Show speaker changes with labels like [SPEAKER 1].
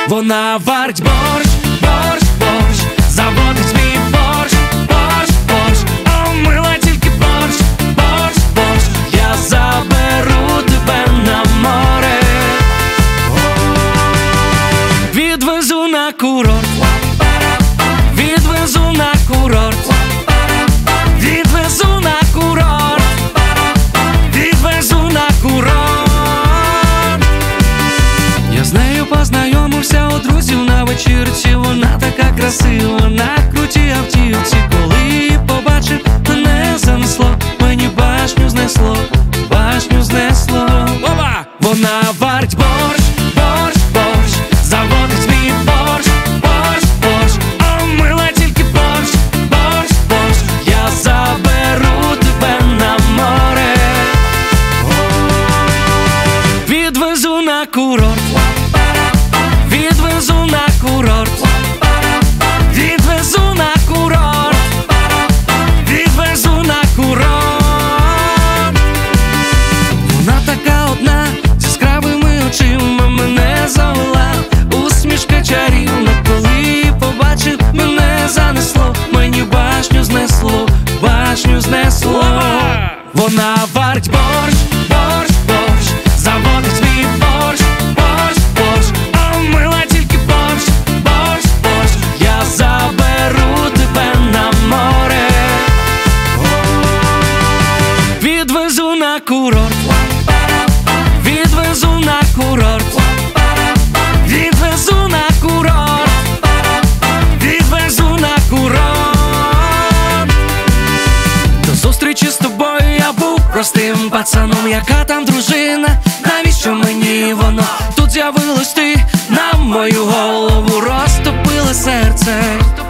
[SPEAKER 1] Вона варить борщ, борщ, борщ, заводить мій борщ, борщ, борщ. О, мила, тільки борщ, борщ, борщ. Я заберу тебе на море, відвезу на курорт, відвезу на курорт, відвезу на курорт, відвезу на курорт. Я з нею познайомився у друзів на вечірці. Вона така красива на крутій автівці. Коли її побачив, мене занесло, мені башню знесло, башню знесло. Опа! Вона варить борщ, борщ, борщ, заводить мій борщ, борщ, борщ. О, мила, тільки борщ, борщ, борщ. Я заберу тебе на море, відвезу на курорт, відвезу на курорт, відвезу на курорт, відвезу на курорт. Вона така одна, з яскравими очима, мене завела, усмішка чарівна. Коли її побачив, мене занесло, мені башню знесло, башню знесло. Вона варить борщ, борщ, борщ, заводить мій борщ, борщ, борщ. О, мила, тільки борщ, борщ, борщ. Я заберу тебе на море, відвезу на курорт, відвезу на курорт, відвезу на курорт, відвезу на курорт. До зустрічі з тобою я був простим пацаном. Яка там дружина, навіщо мені воно? Тут з'явилась ти, на мою голову розтопила серце.